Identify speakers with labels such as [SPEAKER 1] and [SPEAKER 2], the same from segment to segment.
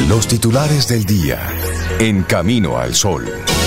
[SPEAKER 1] Los titulares del día en Camino al Sol.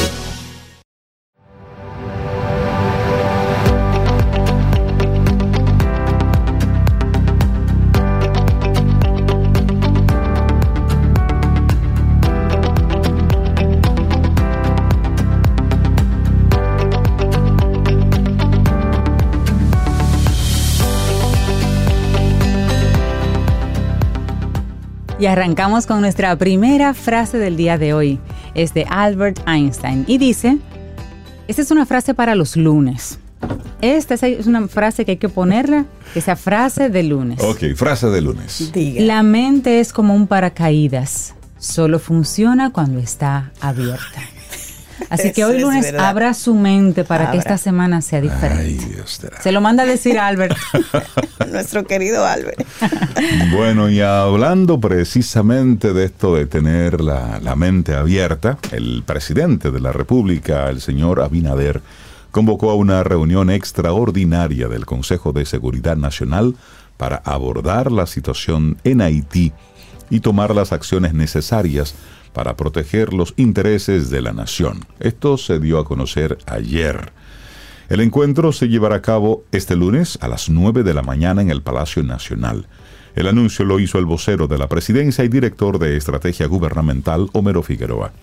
[SPEAKER 2] Y arrancamos con nuestra primera frase del día de hoy. Es de Albert Einstein y dice, esta es una frase para los lunes. Esta es una frase que hay que ponerla, que sea frase de lunes.
[SPEAKER 3] Ok, frase de lunes.
[SPEAKER 2] Diga. La mente es como un paracaídas, solo funciona cuando está abierta. Así que hoy lunes abra su mente para que esta semana sea diferente.
[SPEAKER 3] Ay, Dios te
[SPEAKER 2] Se lo manda a decir Albert.
[SPEAKER 4] Nuestro querido Albert.
[SPEAKER 3] Bueno, y hablando precisamente de esto de tener la mente abierta, el presidente de la República, el señor Abinader, convocó a una reunión extraordinaria del Consejo de Seguridad Nacional para abordar la situación en Haití y tomar las acciones necesarias para proteger los intereses de la nación. Esto se dio a conocer ayer. El encuentro se llevará a cabo este lunes a las 9 de la mañana en el Palacio Nacional. El anuncio lo hizo el vocero de la presidencia y director de Estrategia Gubernamental, Homero Figueroa.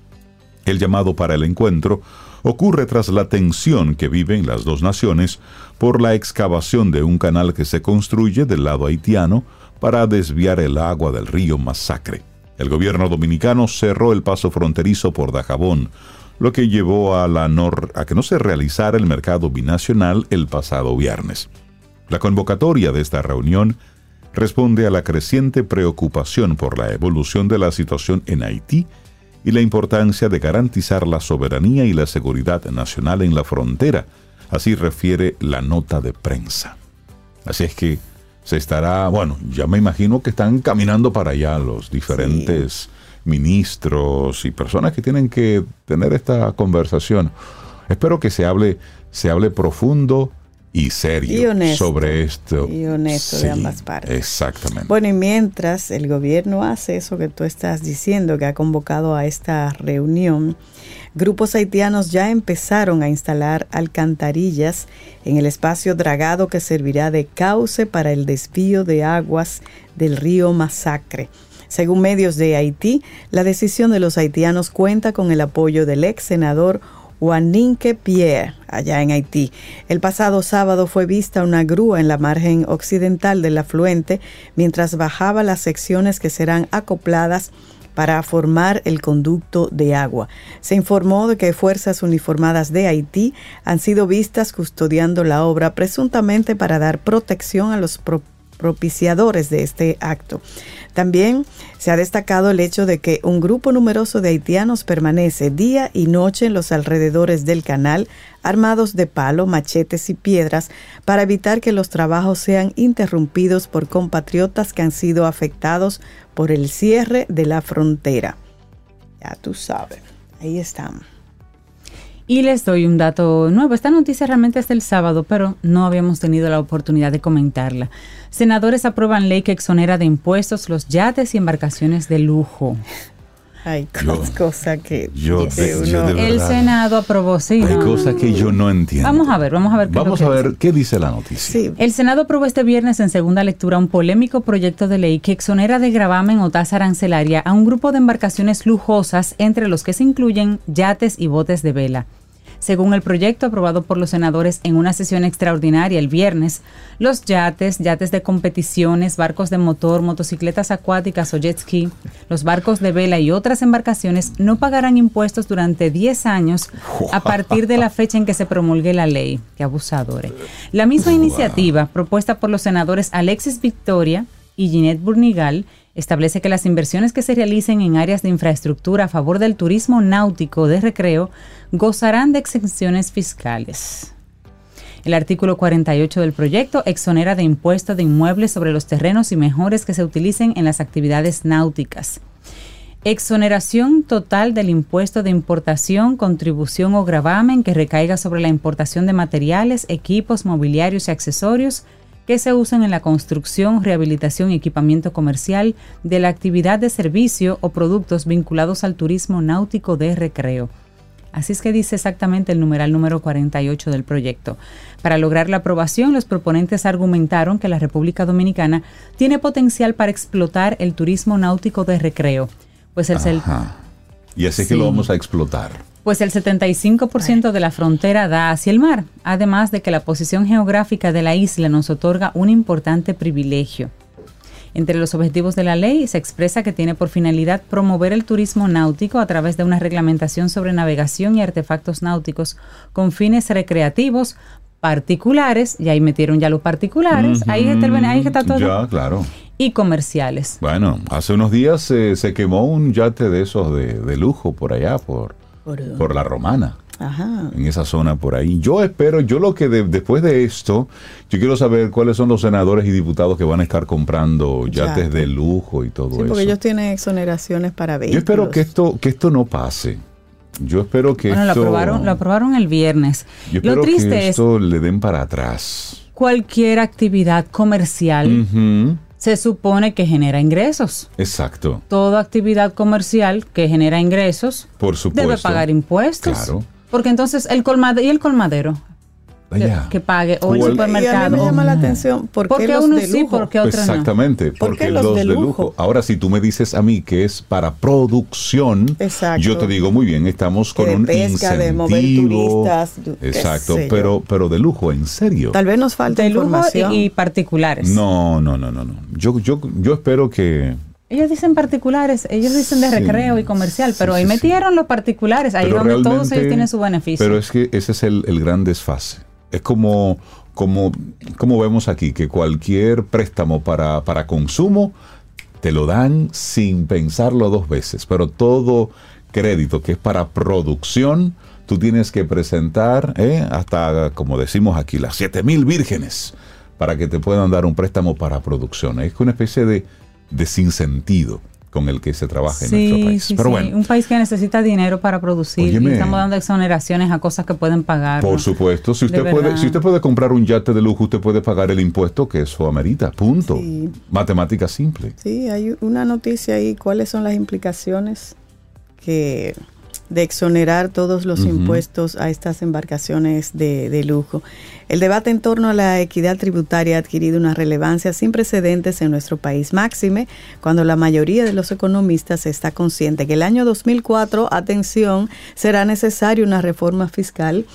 [SPEAKER 3] El llamado para el encuentro ocurre tras la tensión que viven las dos naciones por la excavación de un canal que se construye del lado haitiano para desviar el agua del río Masacre. El gobierno dominicano cerró el paso fronterizo por Dajabón, lo que llevó a que no se realizara el mercado binacional el pasado viernes. La convocatoria de esta reunión responde a la creciente preocupación por la evolución de la situación en Haití y la importancia de garantizar la soberanía y la seguridad nacional en la frontera, así refiere la nota de prensa. Así es que se estará, ya me imagino que están caminando para allá los diferentes ministros y personas que tienen que tener esta conversación. Espero que se hable profundo y serio
[SPEAKER 4] y honesto,
[SPEAKER 3] sobre esto.
[SPEAKER 4] Y honesto de ambas partes.
[SPEAKER 3] Exactamente.
[SPEAKER 4] Bueno, y mientras el gobierno hace eso que tú estás diciendo, que ha convocado a esta reunión, grupos haitianos ya empezaron a instalar alcantarillas en el espacio dragado que servirá de cauce para el desvío de aguas del río Masacre. Según medios de Haití, la decisión de los haitianos cuenta con el apoyo del ex senador Juaninque Pierre, allá en Haití. El pasado sábado fue vista una grúa en la margen occidental del afluente mientras bajaba las secciones que serán acopladas para formar el conducto de agua. Se informó de que fuerzas uniformadas de Haití han sido vistas custodiando la obra presuntamente para dar protección a los propiciadores de este acto. También se ha destacado el hecho de que un grupo numeroso de haitianos permanece día y noche en los alrededores del canal, armados de palo, machetes y piedras, para evitar que los trabajos sean interrumpidos por compatriotas que han sido afectados por el cierre de la frontera. Ya tú sabes, ahí están.
[SPEAKER 2] Y les doy un dato nuevo. Esta noticia realmente es del sábado, pero no habíamos tenido la oportunidad de comentarla. Senadores aprueban ley que exonera de impuestos los yates y embarcaciones de lujo.
[SPEAKER 4] Hay cosas que
[SPEAKER 2] el Senado aprobó, sí.
[SPEAKER 3] Hay cosas que yo no entiendo.
[SPEAKER 2] Vamos a ver
[SPEAKER 3] qué dice la noticia.
[SPEAKER 4] Sí.
[SPEAKER 2] El Senado aprobó este viernes en segunda lectura un polémico proyecto de ley que exonera de gravamen o tasa arancelaria a un grupo de embarcaciones lujosas, entre los que se incluyen yates y botes de vela. Según el proyecto aprobado por los senadores en una sesión extraordinaria el viernes, los yates de competiciones, barcos de motor, motocicletas acuáticas o jet ski, los barcos de vela y otras embarcaciones no pagarán impuestos durante 10 años a partir de la fecha en que se promulgue la ley. ¡Qué abusadores! La misma iniciativa, propuesta por los senadores Alexis Victoria y Ginette Burnigal, establece que las inversiones que se realicen en áreas de infraestructura a favor del turismo náutico de recreo gozarán de exenciones fiscales. El artículo 48 del proyecto exonera de impuesto de inmuebles sobre los terrenos y mejores que se utilicen en las actividades náuticas. Exoneración total del impuesto de importación, contribución o gravamen que recaiga sobre la importación de materiales, equipos, mobiliarios y accesorios que se usen en la construcción, rehabilitación y equipamiento comercial de la actividad de servicio o productos vinculados al turismo náutico de recreo. Así es que dice exactamente el numeral número 48 del proyecto. Para lograr la aprobación, los proponentes argumentaron que la República Dominicana tiene potencial para explotar el turismo náutico de recreo. Pues
[SPEAKER 3] y así es que lo vamos a explotar.
[SPEAKER 2] Pues el 75% de la frontera da hacia el mar, además de que la posición geográfica de la isla nos otorga un importante privilegio. Entre los objetivos de la ley se expresa que tiene por finalidad promover el turismo náutico a través de una reglamentación sobre navegación y artefactos náuticos con fines recreativos, particulares, y ahí metieron ya los particulares, ahí está todo.
[SPEAKER 3] Ya, claro.
[SPEAKER 2] Y comerciales.
[SPEAKER 3] Bueno, hace unos días se quemó un yate de esos de lujo por allá, por la Romana.
[SPEAKER 4] Ajá.
[SPEAKER 3] En esa zona por ahí. Yo espero, después de esto, yo quiero saber cuáles son los senadores y diputados que van a estar comprando yates de lujo y todo eso.
[SPEAKER 4] Sí, porque ellos tienen exoneraciones para vehículos.
[SPEAKER 3] Yo espero que esto no pase. Yo espero que
[SPEAKER 2] lo aprobaron el viernes.
[SPEAKER 3] Yo espero que esto le den para atrás.
[SPEAKER 2] Cualquier actividad comercial se supone que genera ingresos.
[SPEAKER 3] Exacto.
[SPEAKER 2] Toda actividad comercial que genera ingresos,
[SPEAKER 3] por supuesto,
[SPEAKER 2] debe pagar impuestos.
[SPEAKER 3] Claro.
[SPEAKER 2] Porque entonces el colmadero que pague, o el supermercado.
[SPEAKER 4] Y a mí me llama la atención porque los
[SPEAKER 2] uno
[SPEAKER 4] de lujo.
[SPEAKER 2] sí, porque otros
[SPEAKER 3] exactamente,
[SPEAKER 2] no.
[SPEAKER 3] porque los de lujo. Ahora, si tú me dices a mí que es para producción,
[SPEAKER 4] exacto,
[SPEAKER 3] yo te digo muy bien, estamos con un
[SPEAKER 4] pesca,
[SPEAKER 3] incentivo,
[SPEAKER 4] de mover turistas,
[SPEAKER 3] exacto, pero de lujo, en serio.
[SPEAKER 4] Tal vez nos falta
[SPEAKER 2] de
[SPEAKER 4] información.
[SPEAKER 2] Lujo y particulares.
[SPEAKER 3] No. Yo espero que
[SPEAKER 2] ellos dicen particulares, ellos dicen de recreo y comercial, pero ahí metieron los particulares, ahí
[SPEAKER 3] pero
[SPEAKER 2] donde todos ellos tienen su beneficio.
[SPEAKER 3] Pero es que ese es el gran desfase. Es como vemos aquí, que cualquier préstamo para consumo te lo dan sin pensarlo dos veces, pero todo crédito que es para producción, tú tienes que presentar hasta, como decimos aquí, las 7,000 vírgenes para que te puedan dar un préstamo para producción. Es una especie de sinsentido con el que se trabaja en nuestro país. Pero bueno,
[SPEAKER 2] un país que necesita dinero para producir, y estamos dando exoneraciones a cosas que pueden pagar.
[SPEAKER 3] Por supuesto, si usted puede comprar un yate de lujo, usted puede pagar el impuesto que eso amerita, punto.
[SPEAKER 4] Sí.
[SPEAKER 3] Matemática simple.
[SPEAKER 4] Sí, hay una noticia ahí, ¿cuáles son las implicaciones de exonerar todos los impuestos a estas embarcaciones de lujo? El debate en torno a la equidad tributaria ha adquirido una relevancia sin precedentes en nuestro país, máxime cuando la mayoría de los economistas está consciente que el año 2004, atención, será necesaria una reforma fiscal.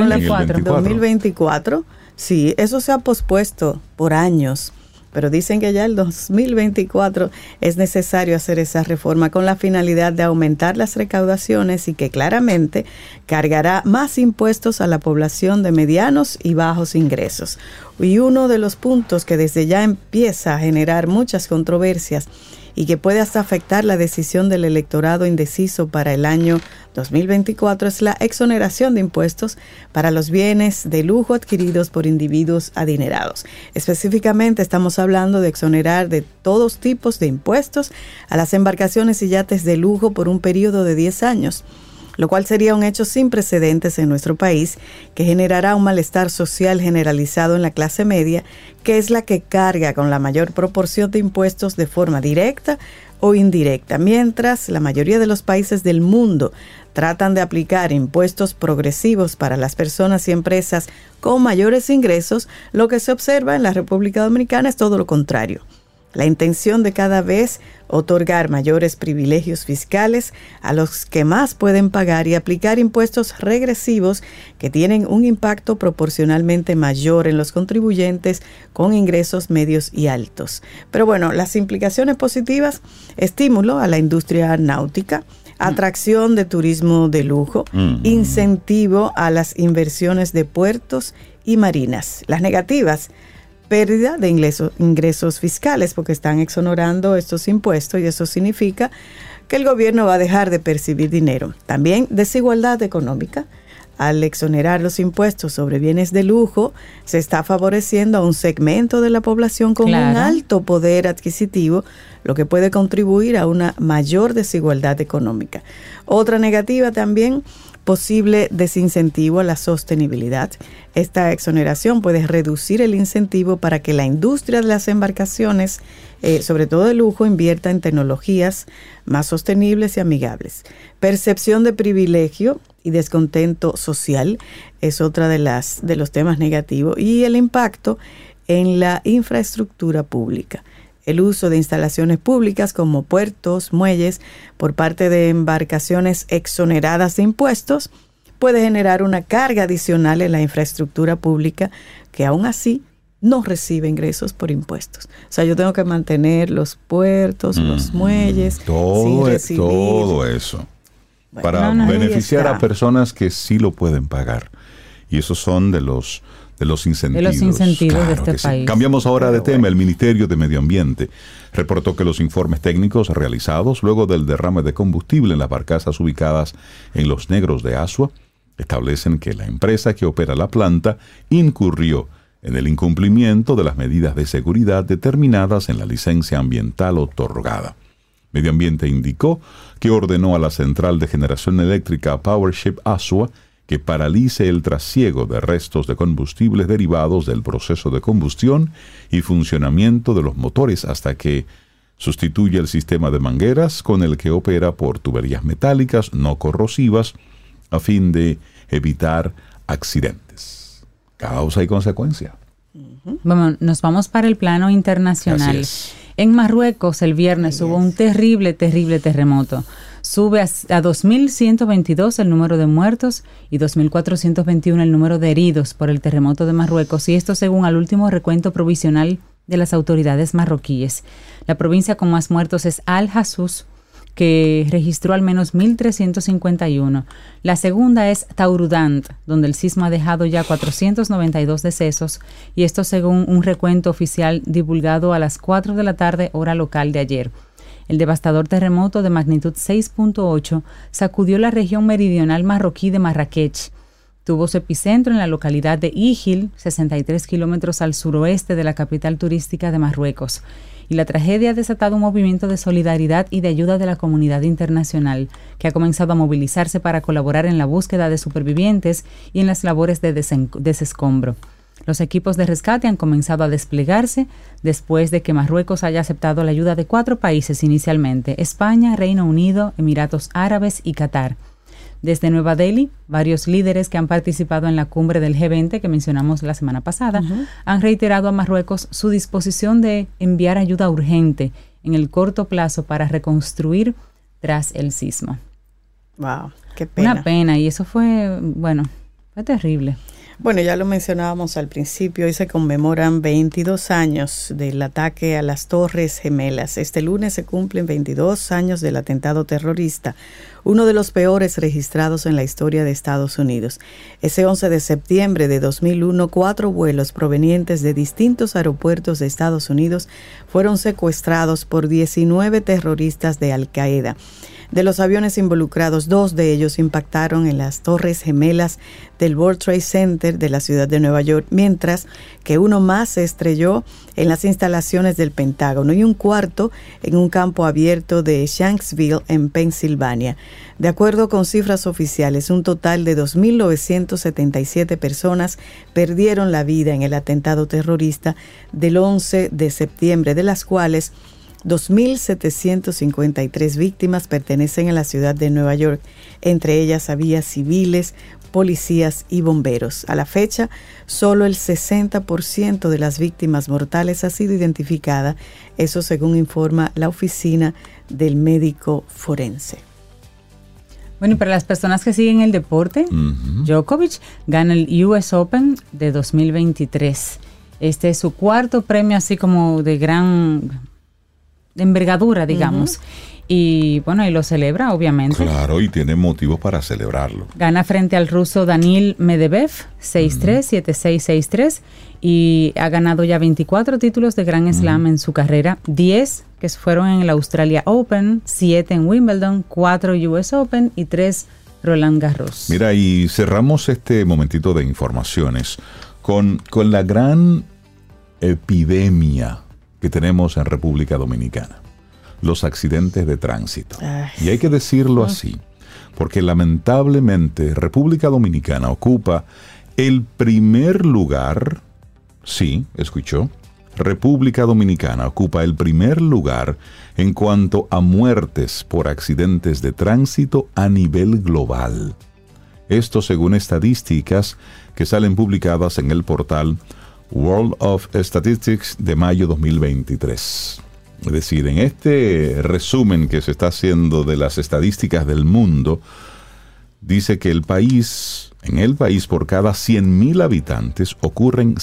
[SPEAKER 4] 2024. Sí, eso se ha pospuesto por años. Pero dicen que ya el 2024 es necesario hacer esa reforma con la finalidad de aumentar las recaudaciones y que claramente cargará más impuestos a la población de medianos y bajos ingresos. Y uno de los puntos que desde ya empieza a generar muchas controversias y que puede hasta afectar la decisión del electorado indeciso para el año 2024 es la exoneración de impuestos para los bienes de lujo adquiridos por individuos adinerados. Específicamente estamos hablando de exonerar de todos tipos de impuestos a las embarcaciones y yates de lujo por un periodo de 10 años. Lo cual sería un hecho sin precedentes en nuestro país que generará un malestar social generalizado en la clase media, que es la que carga con la mayor proporción de impuestos de forma directa o indirecta, mientras la mayoría de los países del mundo tratan de aplicar impuestos progresivos para las personas y empresas con mayores ingresos. Lo que se observa en la República Dominicana es todo lo contrario. La intención de cada vez otorgar mayores privilegios fiscales a los que más pueden pagar y aplicar impuestos regresivos que tienen un impacto proporcionalmente mayor en los contribuyentes con ingresos medios y altos. Pero bueno, las implicaciones positivas: estímulo a la industria náutica, atracción de turismo de lujo, incentivo a las inversiones de puertos y marinas. Las negativas: pérdida de ingresos fiscales porque están exonerando estos impuestos y eso significa que el gobierno va a dejar de percibir dinero. También desigualdad económica. Al exonerar los impuestos sobre bienes de lujo, se está favoreciendo a un segmento de la población con un alto poder adquisitivo, lo que puede contribuir a una mayor desigualdad económica. Otra negativa también: posible desincentivo a la sostenibilidad. Esta exoneración puede reducir el incentivo para que la industria de las embarcaciones, sobre todo de lujo, invierta en tecnologías más sostenibles y amigables. Percepción de privilegio y descontento social es otra de los temas negativos, y el impacto en la infraestructura pública. El uso de instalaciones públicas como puertos, muelles, por parte de embarcaciones exoneradas de impuestos, puede generar una carga adicional en la infraestructura pública que aún así no recibe ingresos por impuestos. O sea, yo tengo que mantener los puertos, los muelles,
[SPEAKER 3] todo eso. Bueno, para beneficiar a personas que sí lo pueden pagar. Y esos son de los incentivos.
[SPEAKER 2] De los incentivos, claro, de este país.
[SPEAKER 3] Sí. Cambiamos ahora de tema. El Ministerio de Medio Ambiente reportó que los informes técnicos realizados luego del derrame de combustible en las barcazas ubicadas en Los Negros de Asua establecen que la empresa que opera la planta incurrió en el incumplimiento de las medidas de seguridad determinadas en la licencia ambiental otorgada. Medio Ambiente indicó que ordenó a la central de generación eléctrica Powership Asua que paralice el trasiego de restos de combustibles derivados del proceso de combustión y funcionamiento de los motores hasta que sustituya el sistema de mangueras con el que opera por tuberías metálicas no corrosivas a fin de evitar accidentes. Causa y consecuencia.
[SPEAKER 2] Bueno, nos vamos para el plano internacional. En Marruecos el viernes hubo un terrible terremoto. Sube a 2.122 el número de muertos y 2.421 el número de heridos por el terremoto de Marruecos, y esto según el último recuento provisional de las autoridades marroquíes. La provincia con más muertos es Al-Hassus, que registró al menos 1.351. La segunda es Taurudant, donde el sismo ha dejado ya 492 decesos, y esto según un recuento oficial divulgado a las 4 de la tarde, hora local de ayer. El devastador terremoto de magnitud 6.8 sacudió la región meridional marroquí de Marrakech. Tuvo su epicentro en la localidad de Ijil, 63 kilómetros al suroeste de la capital turística de Marruecos. Y la tragedia ha desatado un movimiento de solidaridad y de ayuda de la comunidad internacional, que ha comenzado a movilizarse para colaborar en la búsqueda de supervivientes y en las labores de desescombro. Los equipos de rescate han comenzado a desplegarse después de que Marruecos haya aceptado la ayuda de 4 países inicialmente: España, Reino Unido, Emiratos Árabes y Qatar. Desde Nueva Delhi, varios líderes que han participado en la cumbre del G20 que mencionamos la semana pasada han reiterado a Marruecos su disposición de enviar ayuda urgente en el corto plazo para reconstruir tras el sismo.
[SPEAKER 4] Wow, qué pena.
[SPEAKER 2] Una pena, y eso fue terrible.
[SPEAKER 4] Bueno, ya lo mencionábamos al principio, hoy se conmemoran 22 años del ataque a las Torres Gemelas. Este lunes se cumplen 22 años del atentado terrorista, uno de los peores registrados en la historia de Estados Unidos. Ese 11 de septiembre de 2001, 4 vuelos provenientes de distintos aeropuertos de Estados Unidos fueron secuestrados por 19 terroristas de Al-Qaeda. De los aviones involucrados, 2 de ellos impactaron en las Torres Gemelas del World Trade Center de la ciudad de Nueva York, mientras que uno más se estrelló en las instalaciones del Pentágono y un cuarto en un campo abierto de Shanksville, en Pensilvania. De acuerdo con cifras oficiales, un total de 2.977 personas perdieron la vida en el atentado terrorista del 11 de septiembre, de las cuales 2.753 víctimas pertenecen a la ciudad de Nueva York. Entre ellas había civiles, policías y bomberos. A la fecha, solo el 60% de las víctimas mortales ha sido identificada, eso según informa la oficina del médico forense.
[SPEAKER 2] Bueno, y para las personas que siguen el deporte, Djokovic gana el US Open de 2023. Este es su 4º premio así como de envergadura, digamos. Y bueno, y lo celebra, obviamente.
[SPEAKER 3] Claro, y tiene motivos para celebrarlo.
[SPEAKER 2] Gana frente al ruso Daniil Medvedev, 6-3, 7-6, 6-3, y ha ganado ya 24 títulos de Grand Slam en su carrera, 10 que fueron en el Australia Open, 7 en Wimbledon, 4 US Open y 3 Roland Garros.
[SPEAKER 3] Mira, y cerramos este momentito de informaciones con la gran epidemia que tenemos en República Dominicana: los accidentes de tránsito. Y hay que decirlo así. porque lamentablemente República Dominicana ocupa el primer lugar, sí, escuchó, República Dominicana ocupa el primer lugar en cuanto a muertes por accidentes de tránsito a nivel global. Esto según estadísticas que salen publicadas en el portal World of Statistics de mayo 2023. Es decir, en este resumen que se está haciendo de las estadísticas del mundo, dice que en el país por cada 100.000 habitantes ocurren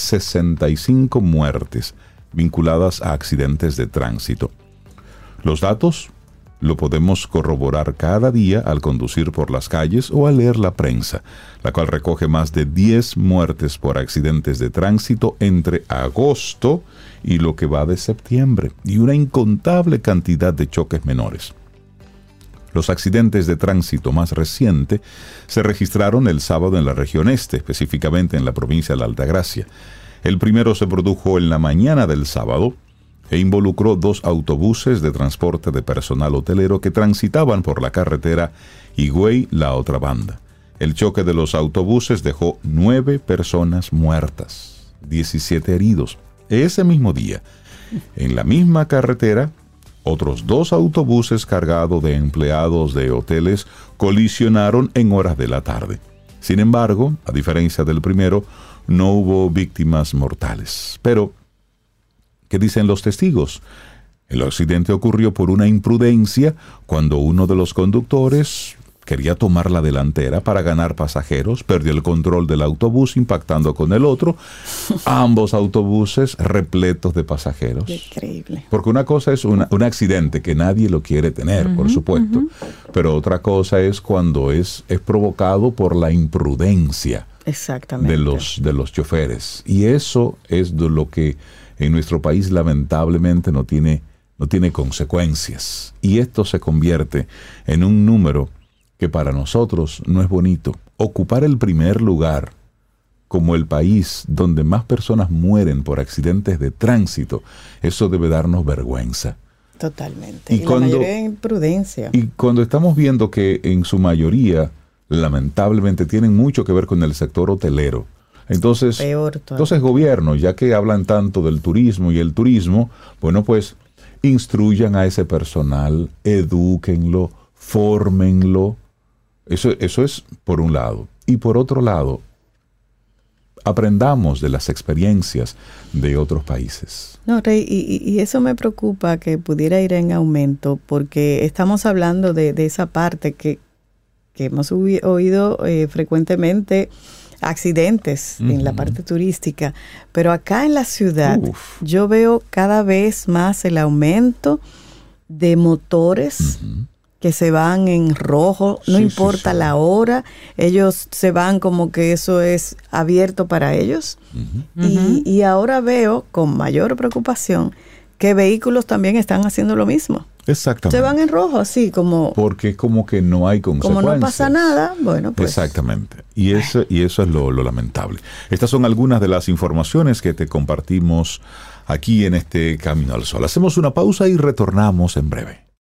[SPEAKER 3] 65 muertes vinculadas a accidentes de tránsito. Los datos lo podemos corroborar cada día al conducir por las calles o al leer la prensa, la cual recoge más de 10 muertes por accidentes de tránsito entre agosto y lo que va de septiembre, y una incontable cantidad de choques menores. Los accidentes de tránsito más recientes se registraron el sábado en la región este, específicamente en la provincia de la Altagracia. El primero se produjo en la mañana del sábado e involucró 2 autobuses de transporte de personal hotelero que transitaban por la carretera Higüey-La Otra Banda. El choque de los autobuses dejó 9 personas muertas, 17 heridos. Ese mismo día, en la misma carretera, otros 2 autobuses cargados de empleados de hoteles colisionaron en horas de la tarde. Sin embargo, a diferencia del primero, no hubo víctimas mortales. Pero, ¿qué dicen los testigos? El accidente ocurrió por una imprudencia cuando uno de los conductores quería tomar la delantera para ganar pasajeros, perdió el control del autobús impactando con el otro, ambos autobuses repletos de pasajeros.
[SPEAKER 4] Increíble.
[SPEAKER 3] Porque una cosa es un accidente que nadie lo quiere tener, por supuesto, pero otra cosa es cuando es provocado por la imprudencia
[SPEAKER 4] Exactamente.
[SPEAKER 3] de los choferes. Y eso es de lo que en nuestro país lamentablemente no tiene consecuencias. Y esto se convierte en un número que para nosotros no es bonito. Ocupar el primer lugar como el país donde más personas mueren por accidentes de tránsito, eso debe darnos vergüenza.
[SPEAKER 4] Totalmente. Y la mayoría es imprudencia.
[SPEAKER 3] Y cuando estamos viendo que en su mayoría, lamentablemente, tienen mucho que ver con el sector hotelero. Entonces, gobierno, ya que hablan tanto del turismo y el turismo, bueno, pues instruyan a ese personal, edúquenlo, fórmenlo. Eso es por un lado. Y por otro lado, aprendamos de las experiencias de otros países.
[SPEAKER 4] No, Rey, y eso me preocupa que pudiera ir en aumento, porque estamos hablando de esa parte que hemos oído frecuentemente accidentes en la parte turística, pero acá en la ciudad yo veo cada vez más el aumento de motores que se van en rojo, no importa la hora, ellos se van como que eso es abierto para ellos. Y ahora veo con mayor preocupación que vehículos también están haciendo lo mismo.
[SPEAKER 3] Exactamente.
[SPEAKER 4] Se van en rojo, así como...
[SPEAKER 3] Porque es como que no hay consecuencias.
[SPEAKER 4] Como no pasa nada, bueno, pues...
[SPEAKER 3] Exactamente. Y eso es lo lamentable. Estas son algunas de las informaciones que te compartimos aquí en este Camino al Sol. Hacemos una pausa y retornamos en breve.